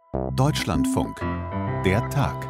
Deutschlandfunk. Der Tag.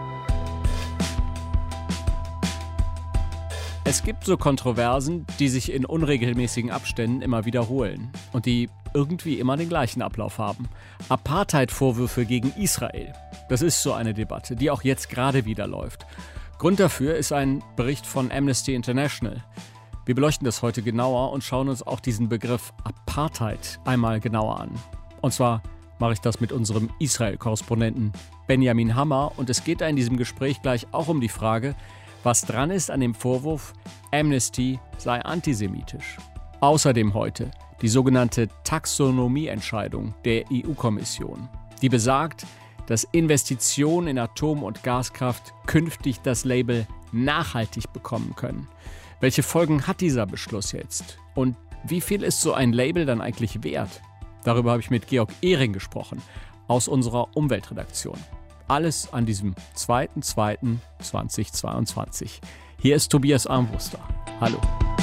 Es gibt so Kontroversen, die sich in unregelmäßigen Abständen immer wiederholen und die irgendwie immer den gleichen Ablauf haben. Apartheid-Vorwürfe gegen Israel. Das ist so eine Debatte, die auch jetzt gerade wieder läuft. Grund dafür ist ein Bericht von Amnesty International. Wir beleuchten das heute genauer und schauen uns auch diesen Begriff Apartheid einmal genauer an. Und zwar mache ich das mit unserem Israel-Korrespondenten Benjamin Hammer. Und es geht da in diesem Gespräch gleich auch um die Frage, was dran ist an dem Vorwurf, Amnesty sei antisemitisch. Außerdem heute die sogenannte Taxonomieentscheidung der EU-Kommission, die besagt, dass Investitionen in Atom- und Gaskraft künftig das Label nachhaltig bekommen können. Welche Folgen hat dieser Beschluss jetzt? Und wie viel ist so ein Label dann eigentlich wert? Darüber habe ich mit Georg Ehring gesprochen, aus unserer Umweltredaktion. Alles an diesem 2.2.2022. Hier ist Tobias Armbruster. Hallo.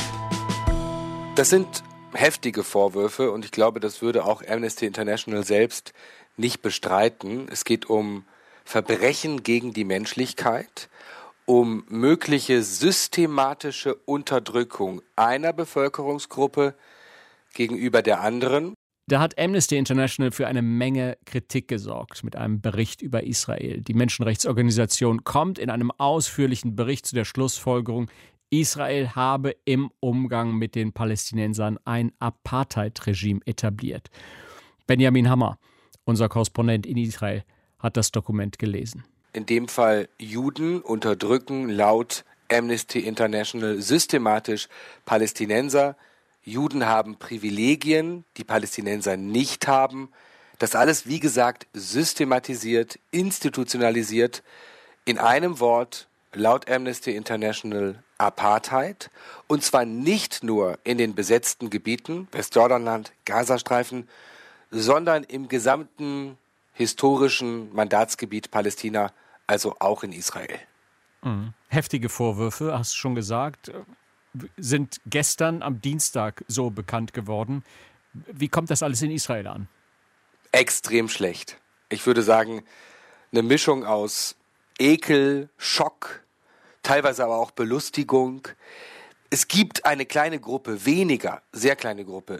Das sind heftige Vorwürfe und ich glaube, das würde auch Amnesty International selbst nicht bestreiten. Es geht um Verbrechen gegen die Menschlichkeit, um mögliche systematische Unterdrückung einer Bevölkerungsgruppe gegenüber der anderen. Da hat Amnesty International für eine Menge Kritik gesorgt mit einem Bericht über Israel. Die Menschenrechtsorganisation kommt in einem ausführlichen Bericht zu der Schlussfolgerung, Israel habe im Umgang mit den Palästinensern ein Apartheid-Regime etabliert. Benjamin Hammer, unser Korrespondent in Israel, hat das Dokument gelesen. In dem Fall Juden unterdrücken laut Amnesty International systematisch Palästinenser. Juden haben Privilegien, die Palästinenser nicht haben. Das alles, wie gesagt, systematisiert, institutionalisiert. In einem Wort, laut Amnesty International, Apartheid. Und zwar nicht nur in den besetzten Gebieten, Westjordanland, Gazastreifen, sondern im gesamten historischen Mandatsgebiet Palästina, also auch in Israel. Heftige Vorwürfe, hast du schon gesagt, sind gestern am Dienstag so bekannt geworden. Wie kommt das alles in Israel an? Extrem schlecht. Ich würde sagen, eine Mischung aus Ekel, Schock, teilweise aber auch Belustigung. Es gibt eine kleine Gruppe, sehr kleine Gruppe,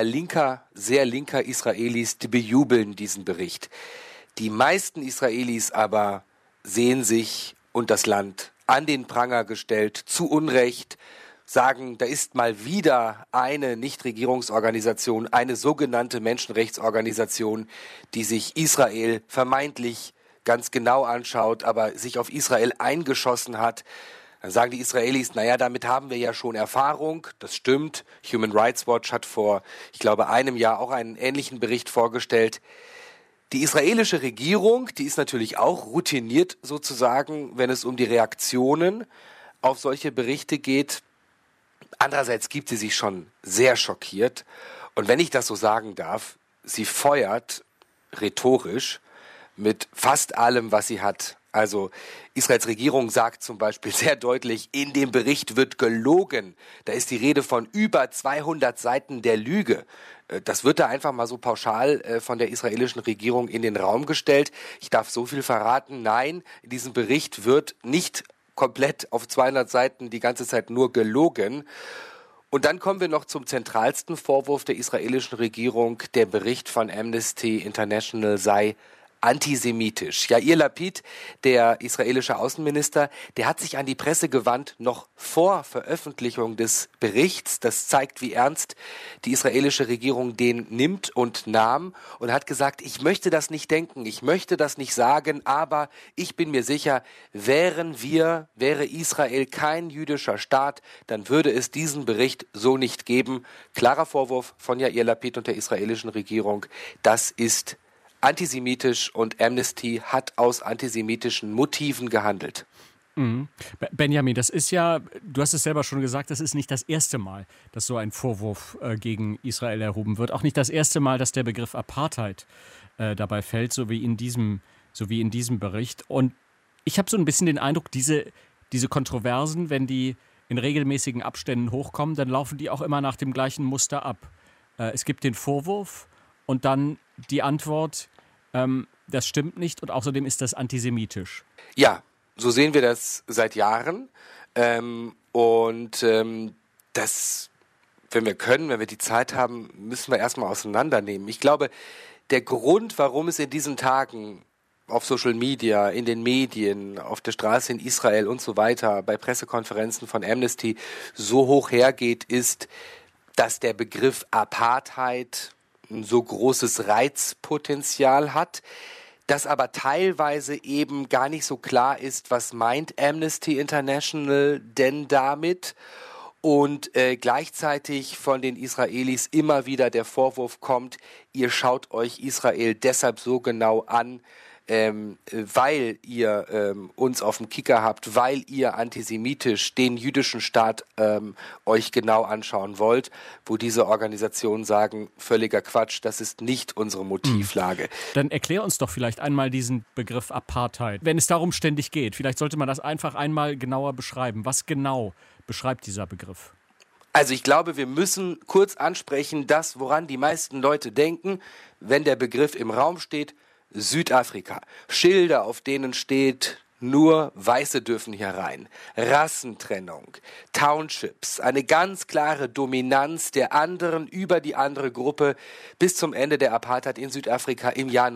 sehr linker Israelis, die bejubeln diesen Bericht. Die meisten Israelis aber sehen sich und das Land an den Pranger gestellt, zu Unrecht, sagen, da ist mal wieder eine Nichtregierungsorganisation, eine sogenannte Menschenrechtsorganisation, die sich Israel vermeintlich ganz genau anschaut, aber sich auf Israel eingeschossen hat. Dann sagen die Israelis, naja, damit haben wir ja schon Erfahrung. Das stimmt. Human Rights Watch hat vor, ich glaube, einem Jahr auch einen ähnlichen Bericht vorgestellt. Die israelische Regierung, die ist natürlich auch routiniert sozusagen, wenn es um die Reaktionen auf solche Berichte geht. Andererseits gibt sie sich schon sehr schockiert. Und wenn ich das so sagen darf, sie feuert rhetorisch mit fast allem, was sie hat. Also Israels Regierung sagt zum Beispiel sehr deutlich, in dem Bericht wird gelogen. Da ist die Rede von über 200 Seiten der Lüge. Das wird da einfach mal so pauschal von der israelischen Regierung in den Raum gestellt. Ich darf so viel verraten. Nein, in diesem Bericht wird nicht komplett auf 200 Seiten die ganze Zeit nur gelogen. Und dann kommen wir noch zum zentralsten Vorwurf der israelischen Regierung. Der Bericht von Amnesty International sei antisemitisch. Yair Lapid, der israelische Außenminister, der hat sich an die Presse gewandt, noch vor Veröffentlichung des Berichts. Das zeigt, wie ernst die israelische Regierung den nimmt und nahm und hat gesagt, ich möchte das nicht denken, ich möchte das nicht sagen, aber ich bin mir sicher, wäre Israel kein jüdischer Staat, dann würde es diesen Bericht so nicht geben. Klarer Vorwurf von Yair Lapid und der israelischen Regierung, das ist antisemitisch und Amnesty hat aus antisemitischen Motiven gehandelt. Benjamin, das ist ja, du hast es selber schon gesagt, das ist nicht das erste Mal, dass so ein Vorwurf gegen Israel erhoben wird. Auch nicht das erste Mal, dass der Begriff Apartheid dabei fällt, so wie in diesem Bericht. Und ich habe so ein bisschen den Eindruck, diese Kontroversen, wenn die in regelmäßigen Abständen hochkommen, dann laufen die auch immer nach dem gleichen Muster ab. Es gibt den Vorwurf und dann die Antwort, das stimmt nicht und außerdem ist das antisemitisch. Ja, so sehen wir das seit Jahren. Das, wenn wir können, wenn wir die Zeit haben, müssen wir erstmal auseinandernehmen. Ich glaube, der Grund, warum es in diesen Tagen auf Social Media, in den Medien, auf der Straße in Israel und so weiter, bei Pressekonferenzen von Amnesty so hoch hergeht, ist, dass der Begriff Apartheid ein so großes Reizpotenzial hat, dass aber teilweise eben gar nicht so klar ist, was meint Amnesty International denn damit, und gleichzeitig von den Israelis immer wieder der Vorwurf kommt, ihr schaut euch Israel deshalb so genau an, weil ihr uns auf dem Kicker habt, weil ihr antisemitisch den jüdischen Staat euch genau anschauen wollt, wo diese Organisationen sagen, völliger Quatsch, das ist nicht unsere Motivlage. Dann erklär uns doch vielleicht einmal diesen Begriff Apartheid, wenn es darum ständig geht. Vielleicht sollte man das einfach einmal genauer beschreiben. Was genau beschreibt dieser Begriff? Also ich glaube, wir müssen kurz ansprechen, das, woran die meisten Leute denken, wenn der Begriff im Raum steht: Südafrika. Schilder, auf denen steht, nur Weiße dürfen hier rein. Rassentrennung, Townships, eine ganz klare Dominanz der anderen über die andere Gruppe bis zum Ende der Apartheid in Südafrika im Jahr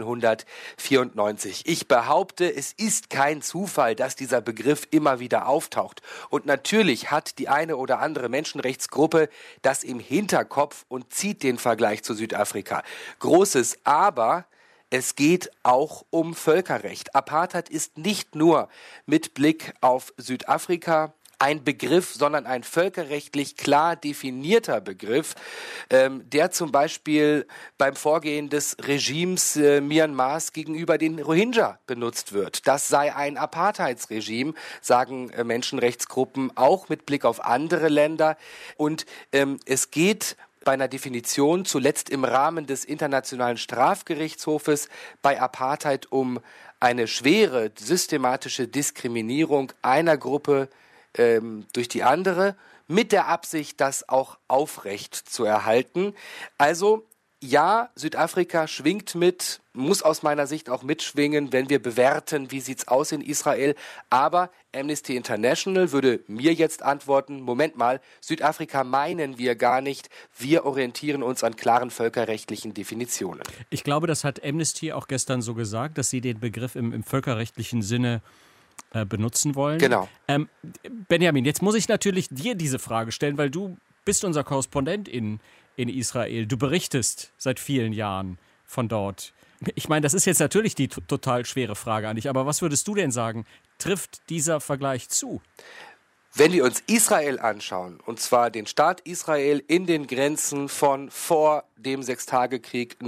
1994. Ich behaupte, es ist kein Zufall, dass dieser Begriff immer wieder auftaucht. Und natürlich hat die eine oder andere Menschenrechtsgruppe das im Hinterkopf und zieht den Vergleich zu Südafrika. Großes Aber: es geht auch um Völkerrecht. Apartheid ist nicht nur mit Blick auf Südafrika ein Begriff, sondern ein völkerrechtlich klar definierter Begriff, der zum Beispiel beim Vorgehen des Regimes Myanmars gegenüber den Rohingya benutzt wird. Das sei ein Apartheidsregime, sagen Menschenrechtsgruppen, auch mit Blick auf andere Länder. Und es geht bei einer Definition, zuletzt im Rahmen des Internationalen Strafgerichtshofes, bei Apartheid um eine schwere systematische Diskriminierung einer Gruppe durch die andere, mit der Absicht, das auch aufrecht zu erhalten. Also ja, Südafrika schwingt mit, muss aus meiner Sicht auch mitschwingen, wenn wir bewerten, wie sieht's aus in Israel. Aber Amnesty International würde mir jetzt antworten: Moment mal, Südafrika meinen wir gar nicht. Wir orientieren uns an klaren völkerrechtlichen Definitionen. Ich glaube, das hat Amnesty auch gestern so gesagt, dass sie den Begriff im völkerrechtlichen Sinne benutzen wollen. Genau. Benjamin, jetzt muss ich natürlich dir diese Frage stellen, weil du bist unser Korrespondent in Israel. Du berichtest seit vielen Jahren von dort. Ich meine, das ist jetzt natürlich die total schwere Frage an dich, aber was würdest du denn sagen? Trifft dieser Vergleich zu? Wenn wir uns Israel anschauen, und zwar den Staat Israel in den Grenzen von vor dem Sechstagekrieg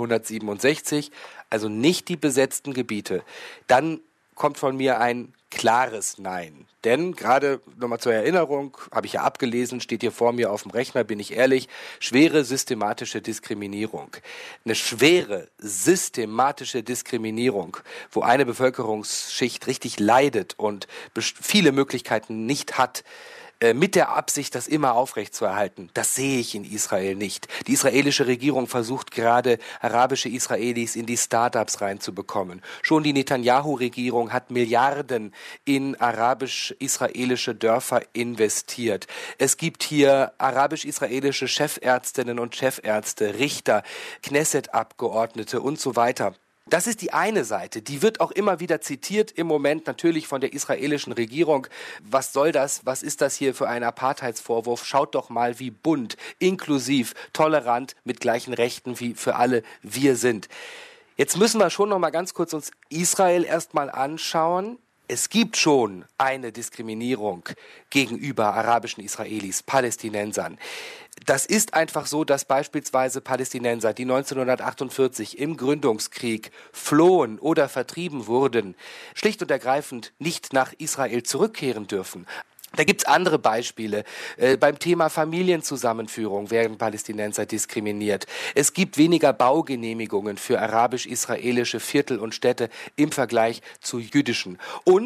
1967, also nicht die besetzten Gebiete, dann kommt von mir ein klares Nein. Denn gerade nochmal zur Erinnerung, habe ich ja abgelesen, steht hier vor mir auf dem Rechner, bin ich ehrlich, schwere systematische Diskriminierung. Eine schwere systematische Diskriminierung, wo eine Bevölkerungsschicht richtig leidet und viele Möglichkeiten nicht hat, mit der Absicht, das immer aufrechtzuerhalten. Das sehe ich in Israel nicht. Die israelische Regierung versucht gerade, arabische Israelis in die Start-ups reinzubekommen. Schon die Netanyahu-Regierung hat Milliarden in arabisch-israelische Dörfer investiert. Es gibt hier arabisch-israelische Chefärztinnen und Chefärzte, Richter, Knesset-Abgeordnete und so weiter. Das ist die eine Seite, die wird auch immer wieder zitiert im Moment natürlich von der israelischen Regierung. Was soll das? Was ist das hier für ein Apartheidsvorwurf? Schaut doch mal, wie bunt, inklusiv, tolerant, mit gleichen Rechten wie für alle wir sind. Jetzt müssen wir schon noch mal ganz kurz uns Israel erstmal anschauen. Es gibt schon eine Diskriminierung gegenüber arabischen Israelis, Palästinensern. Das ist einfach so, dass beispielsweise Palästinenser, die 1948 im Gründungskrieg flohen oder vertrieben wurden, schlicht und ergreifend nicht nach Israel zurückkehren dürfen. Da gibt's andere Beispiele. Beim Thema Familienzusammenführung werden Palästinenser diskriminiert. Es gibt weniger Baugenehmigungen für arabisch-israelische Viertel und Städte im Vergleich zu jüdischen. Und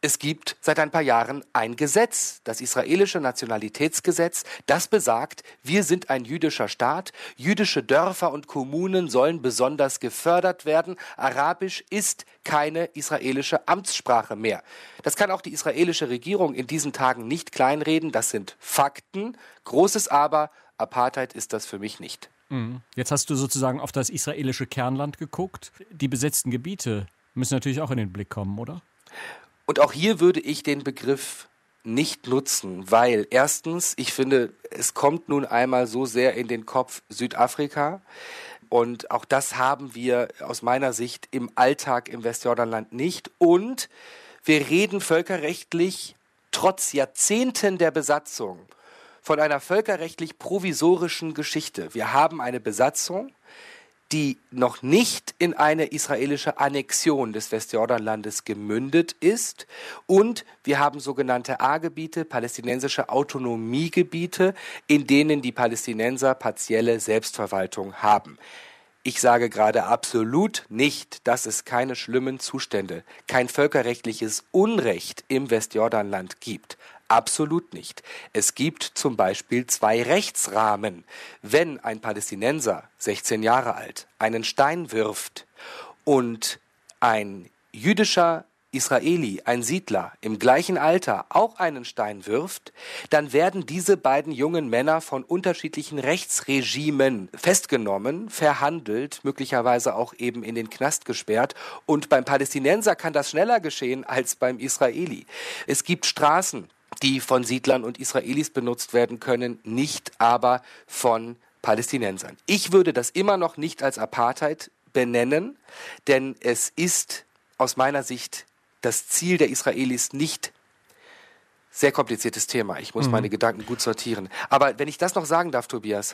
es gibt seit ein paar Jahren ein Gesetz, das israelische Nationalitätsgesetz, das besagt, wir sind ein jüdischer Staat, jüdische Dörfer und Kommunen sollen besonders gefördert werden. Arabisch ist keine israelische Amtssprache mehr. Das kann auch die israelische Regierung in diesen Tagen nicht kleinreden, das sind Fakten. Großes Aber, Apartheid ist das für mich nicht. Jetzt hast du sozusagen auf das israelische Kernland geguckt. Die besetzten Gebiete müssen natürlich auch in den Blick kommen, oder? Und auch hier würde ich den Begriff nicht nutzen, weil erstens, ich finde, es kommt nun einmal so sehr in den Kopf Südafrika und auch das haben wir aus meiner Sicht im Alltag im Westjordanland nicht und wir reden völkerrechtlich trotz Jahrzehnten der Besatzung von einer völkerrechtlich provisorischen Geschichte. Wir haben eine Besatzung, die noch nicht in eine israelische Annexion des Westjordanlandes gemündet ist. Und wir haben sogenannte A-Gebiete, palästinensische Autonomiegebiete, in denen die Palästinenser partielle Selbstverwaltung haben. Ich sage gerade absolut nicht, dass es keine schlimmen Zustände, kein völkerrechtliches Unrecht im Westjordanland gibt. Absolut nicht. Es gibt zum Beispiel 2 Rechtsrahmen. Wenn ein Palästinenser, 16 Jahre alt, einen Stein wirft und ein jüdischer Israeli, ein Siedler im gleichen Alter auch einen Stein wirft, dann werden diese beiden jungen Männer von unterschiedlichen Rechtsregimen festgenommen, verhandelt, möglicherweise auch eben in den Knast gesperrt. Und beim Palästinenser kann das schneller geschehen als beim Israeli. Es gibt Straßen, die von Siedlern und Israelis benutzt werden können, nicht aber von Palästinensern. Ich würde das immer noch nicht als Apartheid benennen, denn es ist aus meiner Sicht das Ziel der Israelis nicht. Sehr kompliziertes Thema. Ich muss meine Gedanken gut sortieren. Aber wenn ich das noch sagen darf, Tobias,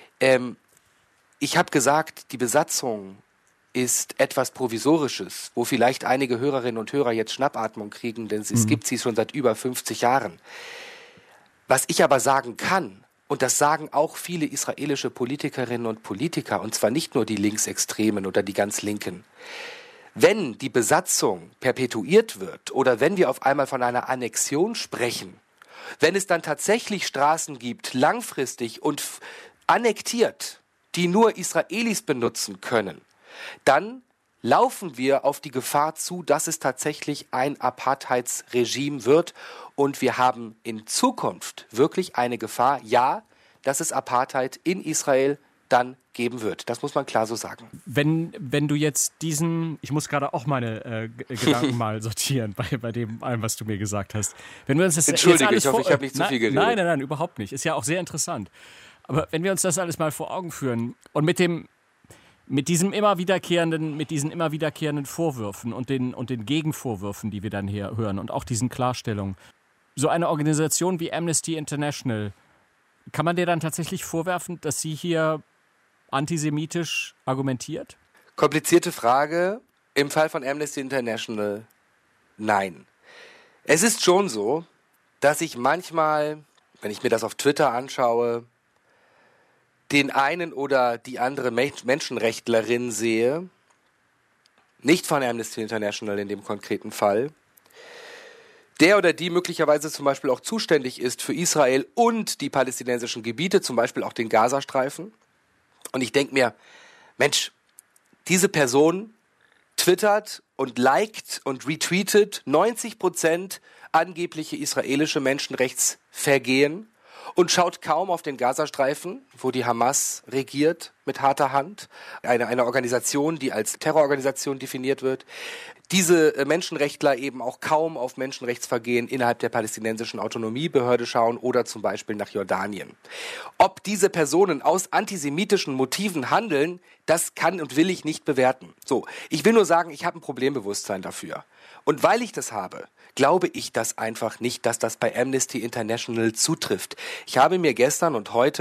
ich habe gesagt, die Besatzung ist etwas Provisorisches, wo vielleicht einige Hörerinnen und Hörer jetzt Schnappatmung kriegen, denn es gibt sie schon seit über 50 Jahren. Was ich aber sagen kann, und das sagen auch viele israelische Politikerinnen und Politiker, und zwar nicht nur die Linksextremen oder die ganz Linken, wenn die Besatzung perpetuiert wird oder wenn wir auf einmal von einer Annexion sprechen, wenn es dann tatsächlich Straßen gibt, langfristig und annektiert, die nur Israelis benutzen können, dann laufen wir auf die Gefahr zu, dass es tatsächlich ein Apartheidsregime wird und wir haben in Zukunft wirklich eine Gefahr, ja, dass es Apartheid in Israel dann geben wird. Das muss man klar so sagen. Wenn du jetzt ich muss gerade auch meine Gedanken mal sortieren bei dem allem, was du mir gesagt hast. Wenn wir uns das Entschuldige, jetzt alles ich hoffe, ich habe nicht zu viel geredet. Nein, überhaupt nicht. Ist ja auch sehr interessant. Aber wenn wir uns das alles mal vor Augen führen und mit diesen immer wiederkehrenden Vorwürfen und den Gegenvorwürfen, die wir dann hier hören und auch diesen Klarstellungen, so eine Organisation wie Amnesty International, kann man dir dann tatsächlich vorwerfen, dass sie hier antisemitisch argumentiert? Komplizierte Frage. Im Fall von Amnesty International, nein. Es ist schon so, dass ich manchmal, wenn ich mir das auf Twitter anschaue, den einen oder die andere Menschenrechtlerin sehe, nicht von Amnesty International in dem konkreten Fall, der oder die möglicherweise zum Beispiel auch zuständig ist für Israel und die palästinensischen Gebiete, zum Beispiel auch den Gazastreifen. Und ich denke mir, Mensch, diese Person twittert und liked und retweetet 90% angebliche israelische Menschenrechtsvergehen und schaut kaum auf den Gazastreifen, wo die Hamas regiert mit harter Hand, eine Organisation, die als Terrororganisation definiert wird. Diese Menschenrechtler eben auch kaum auf Menschenrechtsvergehen innerhalb der palästinensischen Autonomiebehörde schauen oder zum Beispiel nach Jordanien. Ob diese Personen aus antisemitischen Motiven handeln, das kann und will ich nicht bewerten. So, ich will nur sagen, ich habe ein Problembewusstsein dafür. Und weil ich das habe, glaube ich das einfach nicht, dass das bei Amnesty International zutrifft. Ich habe mir gestern und heute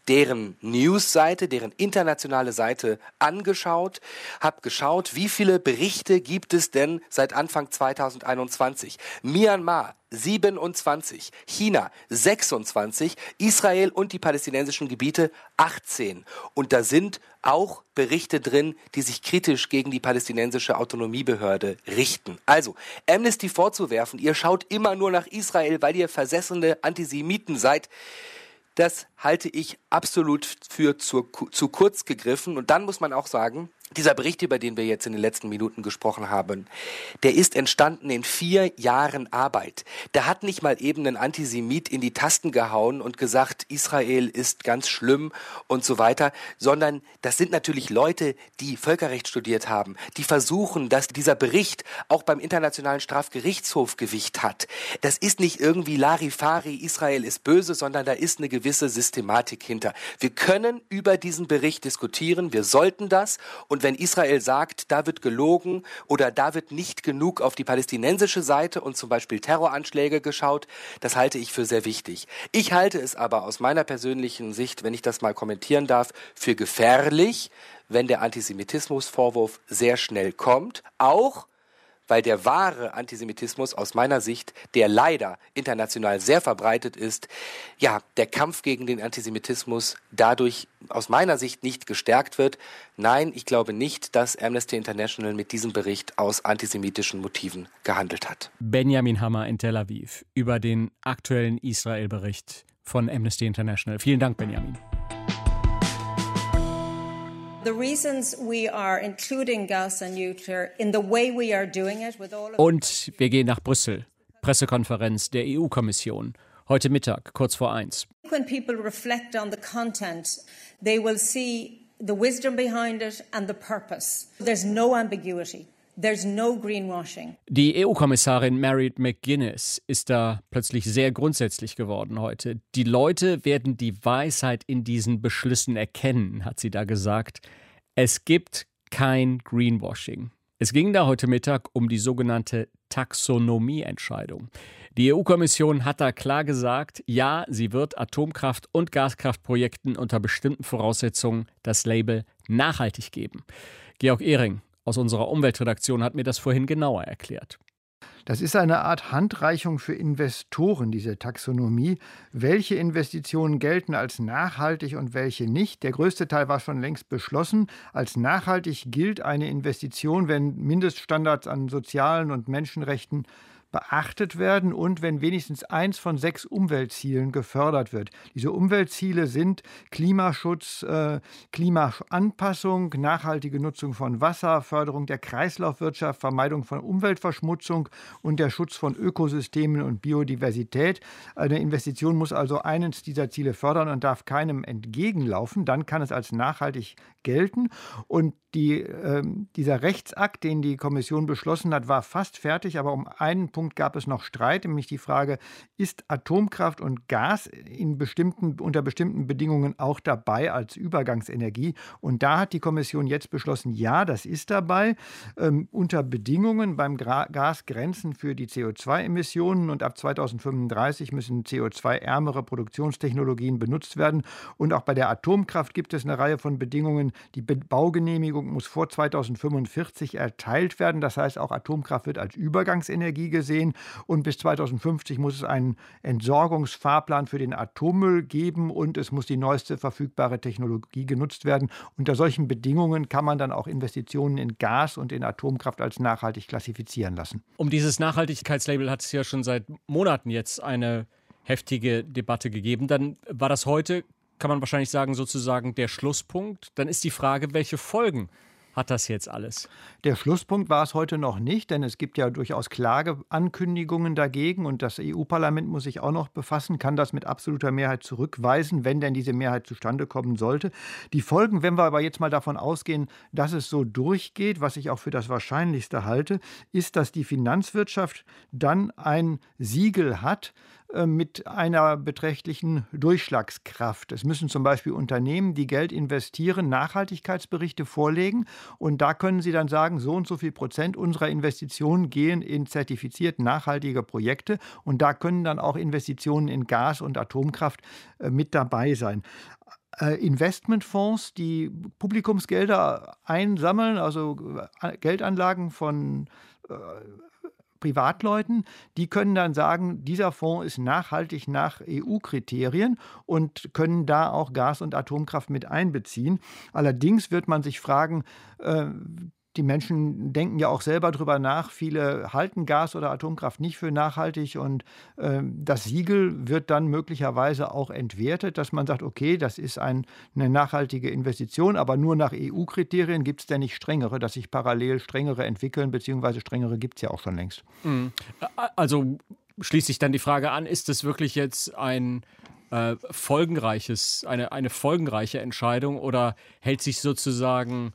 deren Newsseite, deren internationale Seite angeschaut, habe geschaut, wie viele Berichte gibt es denn seit Anfang 2021. Myanmar 27, China 26, Israel und die palästinensischen Gebiete 18. Und da sind auch Berichte drin, die sich kritisch gegen die palästinensische Autonomiebehörde richten. Also, Amnesty vorzuwerfen, ihr schaut immer nur nach Israel, weil ihr versessene Antisemiten seid, das halte ich absolut für zu kurz gegriffen. Und dann muss man auch sagen, dieser Bericht, über den wir jetzt in den letzten Minuten gesprochen haben, der ist entstanden in 4 Jahren Arbeit. Da hat nicht mal eben ein Antisemit in die Tasten gehauen und gesagt, Israel ist ganz schlimm und so weiter, sondern das sind natürlich Leute, die Völkerrecht studiert haben, die versuchen, dass dieser Bericht auch beim Internationalen Strafgerichtshof Gewicht hat. Das ist nicht irgendwie Larifari, Israel ist böse, sondern da ist eine gewisse Systematik hinter. Wir können über diesen Bericht diskutieren, wir sollten das. Und wenn Israel sagt, da wird gelogen oder da wird nicht genug auf die palästinensische Seite und zum Beispiel Terroranschläge geschaut, das halte ich für sehr wichtig. Ich halte es aber aus meiner persönlichen Sicht, wenn ich das mal kommentieren darf, für gefährlich, wenn der Antisemitismusvorwurf sehr schnell kommt, auch weil der wahre Antisemitismus aus meiner Sicht, der leider international sehr verbreitet ist, ja, der Kampf gegen den Antisemitismus dadurch aus meiner Sicht nicht gestärkt wird. Nein, ich glaube nicht, dass Amnesty International mit diesem Bericht aus antisemitischen Motiven gehandelt hat. Benjamin Hammer in Tel Aviv über den aktuellen Israel-Bericht von Amnesty International. Vielen Dank, Benjamin. Und wir gehen nach Brüssel. Pressekonferenz der EU-Kommission. Heute Mittag, kurz vor 1. When people reflect on the content, they will see the wisdom behind it and the purpose. There's no ambiguity. There's no greenwashing. Die EU-Kommissarin Mary McGuinness ist da plötzlich sehr grundsätzlich geworden heute. Die Leute werden die Weisheit in diesen Beschlüssen erkennen, hat sie da gesagt. Es gibt kein Greenwashing. Es ging da heute Mittag um die sogenannte Taxonomieentscheidung. Die EU-Kommission hat da klar gesagt, ja, sie wird Atomkraft- und Gaskraftprojekten unter bestimmten Voraussetzungen das Label nachhaltig geben. Georg Ehring aus unserer Umweltredaktion hat mir das vorhin genauer erklärt. Das ist eine Art Handreichung für Investoren, diese Taxonomie. Welche Investitionen gelten als nachhaltig und welche nicht? Der größte Teil war schon längst beschlossen. Als nachhaltig gilt eine Investition, wenn Mindeststandards an sozialen und Menschenrechten beachtet werden und wenn wenigstens 1 von 6 Umweltzielen gefördert wird. Diese Umweltziele sind Klimaschutz, Klimaanpassung, nachhaltige Nutzung von Wasser, Förderung der Kreislaufwirtschaft, Vermeidung von Umweltverschmutzung und der Schutz von Ökosystemen und Biodiversität. Eine Investition muss also eines dieser Ziele fördern und darf keinem entgegenlaufen. Dann kann es als nachhaltig gelten. Und dieser Rechtsakt, den die Kommission beschlossen hat, war fast fertig, aber um einen Punkt gab es noch Streit, nämlich die Frage, ist Atomkraft und Gas unter bestimmten Bedingungen auch dabei als Übergangsenergie? Und da hat die Kommission jetzt beschlossen, ja, das ist dabei, unter Bedingungen beim Gas Grenzen für die CO2-Emissionen und ab 2035 müssen CO2-ärmere Produktionstechnologien benutzt werden. Und auch bei der Atomkraft gibt es eine Reihe von Bedingungen. Die Baugenehmigung muss vor 2045 erteilt werden. Das heißt, auch Atomkraft wird als Übergangsenergie gesehen. Und bis 2050 muss es einen Entsorgungsfahrplan für den Atommüll geben und es muss die neueste verfügbare Technologie genutzt werden. Unter solchen Bedingungen kann man dann auch Investitionen in Gas und in Atomkraft als nachhaltig klassifizieren lassen. Um dieses Nachhaltigkeitslabel hat es ja schon seit Monaten jetzt eine heftige Debatte gegeben. Dann war das heute, kann man wahrscheinlich sagen, sozusagen der Schlusspunkt. Dann ist die Frage, welche Folgen hat das jetzt alles? Der Schlusspunkt war es heute noch nicht, denn es gibt ja durchaus Klageankündigungen dagegen und das EU-Parlament muss sich auch noch befassen, kann das mit absoluter Mehrheit zurückweisen, wenn denn diese Mehrheit zustande kommen sollte. Die Folgen, wenn wir aber jetzt mal davon ausgehen, dass es so durchgeht, was ich auch für das Wahrscheinlichste halte, ist, dass die Finanzwirtschaft dann ein Siegel hat, mit einer beträchtlichen Durchschlagskraft. Es müssen zum Beispiel Unternehmen, die Geld investieren, Nachhaltigkeitsberichte vorlegen und da können sie dann sagen, so und so viel Prozent unserer Investitionen gehen in zertifiziert nachhaltige Projekte und da können dann auch Investitionen in Gas und Atomkraft mit dabei sein. Investmentfonds, die Publikumsgelder einsammeln, also Geldanlagen von Privatleuten, die können dann sagen, dieser Fonds ist nachhaltig nach EU-Kriterien und können da auch Gas- und Atomkraft mit einbeziehen. Allerdings wird man sich fragen, die Menschen denken ja auch selber drüber nach. Viele halten Gas- oder Atomkraft nicht für nachhaltig und das Siegel wird dann möglicherweise auch entwertet, dass man sagt, okay, das ist eine nachhaltige Investition, aber nur nach EU-Kriterien. Gibt es denn nicht strengere, dass sich parallel strengere entwickeln, beziehungsweise strengere gibt es ja auch schon längst. Also schließt sich dann die Frage an, ist es wirklich jetzt eine folgenreiche Entscheidung oder hält sich sozusagen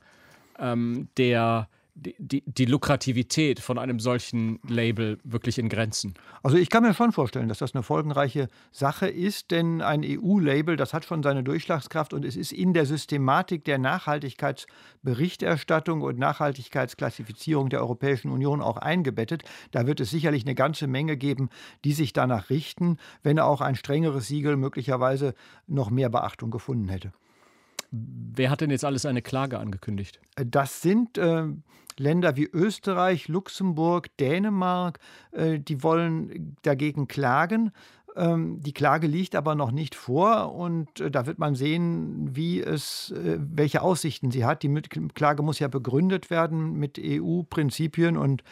die Lukrativität von einem solchen Label wirklich in Grenzen? Also ich kann mir schon vorstellen, dass das eine folgenreiche Sache ist, denn ein EU-Label, das hat schon seine Durchschlagskraft und es ist in der Systematik der Nachhaltigkeitsberichterstattung und Nachhaltigkeitsklassifizierung der Europäischen Union auch eingebettet. Da wird es sicherlich eine ganze Menge geben, die sich danach richten, wenn auch ein strengeres Siegel möglicherweise noch mehr Beachtung gefunden hätte. Wer hat denn jetzt alles eine Klage angekündigt? Das sind Länder wie Österreich, Luxemburg, Dänemark, die wollen dagegen klagen. Die Klage liegt aber noch nicht vor und da wird man sehen, welche Aussichten sie hat. Die Klage muss ja begründet werden mit EU-Prinzipien und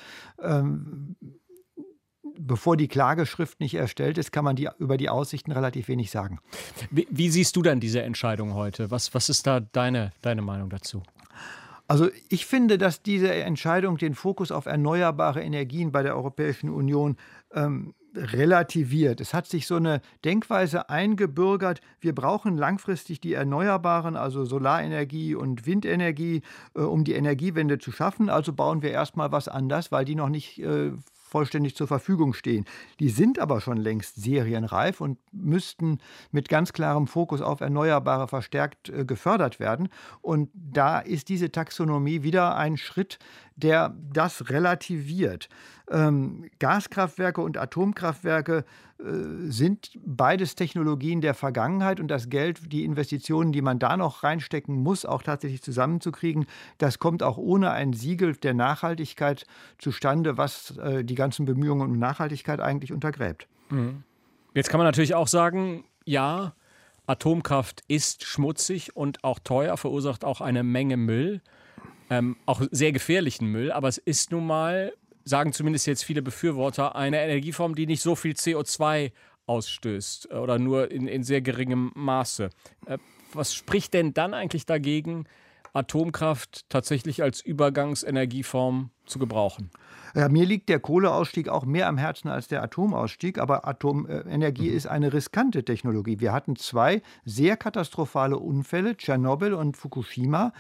bevor die Klageschrift nicht erstellt ist, kann man über die Aussichten relativ wenig sagen. Wie siehst du dann diese Entscheidung heute? Was ist da deine Meinung dazu? Also ich finde, dass diese Entscheidung den Fokus auf erneuerbare Energien bei der Europäischen Union relativiert. Es hat sich so eine Denkweise eingebürgert, wir brauchen langfristig die Erneuerbaren, also Solarenergie und Windenergie, um die Energiewende zu schaffen. Also bauen wir erstmal was anders, weil die noch nicht vollständig zur Verfügung stehen. Die sind aber schon längst serienreif und müssten mit ganz klarem Fokus auf Erneuerbare verstärkt gefördert werden. Und da ist diese Taxonomie wieder ein Schritt, der das relativiert. Gaskraftwerke und Atomkraftwerke sind beides Technologien der Vergangenheit und das Geld, die Investitionen, die man da noch reinstecken muss, auch tatsächlich zusammenzukriegen, das kommt auch ohne ein Siegel der Nachhaltigkeit zustande, was die ganzen Bemühungen um Nachhaltigkeit eigentlich untergräbt. Jetzt kann man natürlich auch sagen, ja, Atomkraft ist schmutzig und auch teuer, verursacht auch eine Menge Müll, auch sehr gefährlichen Müll, aber es ist nun mal, sagen zumindest jetzt viele Befürworter, eine Energieform, die nicht so viel CO2 ausstößt oder nur in sehr geringem Maße. Was spricht denn dann eigentlich dagegen, Atomkraft tatsächlich als Übergangsenergieform zu gebrauchen? Ja, mir liegt der Kohleausstieg auch mehr am Herzen als der Atomausstieg, aber Atomenergie ist eine riskante Technologie. Wir hatten 2 sehr katastrophale Unfälle, Tschernobyl und Fukushima,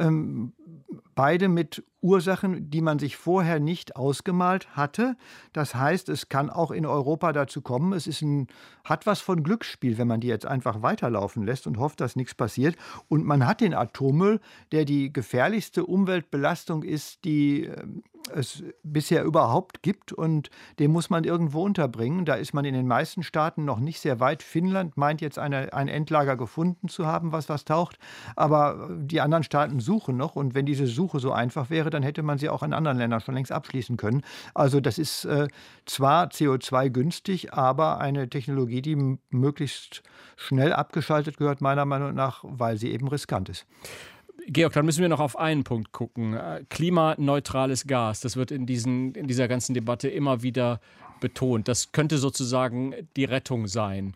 beide mit Ursachen, die man sich vorher nicht ausgemalt hatte. Das heißt, es kann auch in Europa dazu kommen, hat was von Glücksspiel, wenn man die jetzt einfach weiterlaufen lässt und hofft, dass nichts passiert. Und man hat den Atommüll, der die gefährlichste Umweltbelastung ist, die es bisher überhaupt gibt und den muss man irgendwo unterbringen. Da ist man in den meisten Staaten noch nicht sehr weit. Finnland meint jetzt ein Endlager gefunden zu haben, was taucht, aber die anderen Staaten suchen noch und wenn diese Suche so einfach wäre, dann hätte man sie auch in anderen Ländern schon längst abschließen können. Also das ist zwar CO2 günstig, aber eine Technologie, die möglichst schnell abgeschaltet gehört, meiner Meinung nach, weil sie eben riskant ist. Georg, dann müssen wir noch auf einen Punkt gucken. Klimaneutrales Gas, das wird in dieser ganzen Debatte immer wieder betont. Das könnte sozusagen die Rettung sein.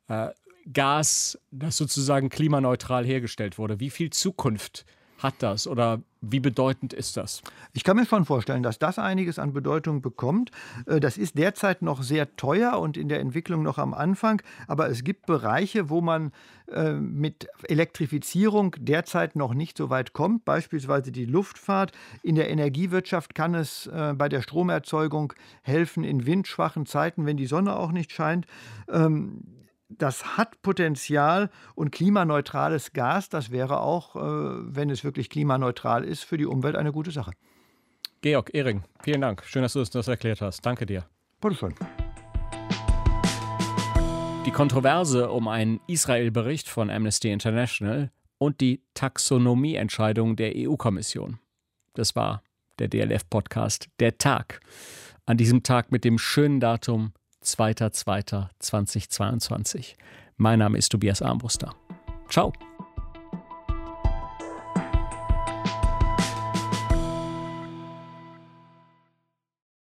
Gas, das sozusagen klimaneutral hergestellt wurde. Wie viel Zukunft hat das oder wie bedeutend ist das? Ich kann mir schon vorstellen, dass das einiges an Bedeutung bekommt. Das ist derzeit noch sehr teuer und in der Entwicklung noch am Anfang. Aber es gibt Bereiche, wo man mit Elektrifizierung derzeit noch nicht so weit kommt. Beispielsweise die Luftfahrt. In der Energiewirtschaft kann es bei der Stromerzeugung helfen in windschwachen Zeiten, wenn die Sonne auch nicht scheint. Das hat Potenzial und klimaneutrales Gas, das wäre auch, wenn es wirklich klimaneutral ist, für die Umwelt eine gute Sache. Georg Ehring, vielen Dank. Schön, dass du uns das erklärt hast. Danke dir. Bitte schön. Die Kontroverse um einen Israel-Bericht von Amnesty International und die Taxonomieentscheidung der EU-Kommission. Das war der DLF-Podcast Der Tag. An diesem Tag mit dem schönen Datum 2.2.2022. Mein Name ist Tobias Armbruster. Ciao.